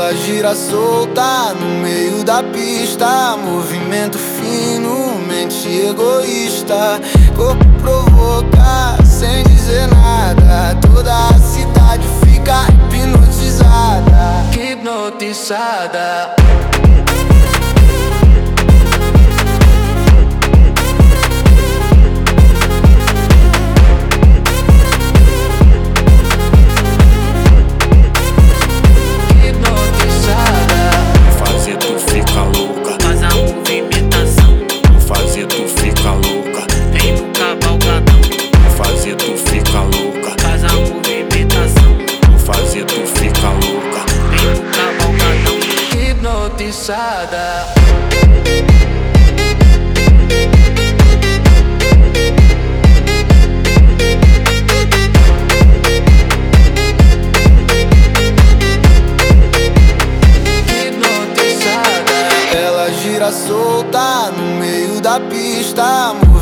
Ela gira solta no meio da pista, movimento fino, mente egoísta. Corpo provoca sem dizer nada, toda a cidade fica hipnotizada. Hipnotizada. Hipnotizada. Ela gira solta no meio da pista.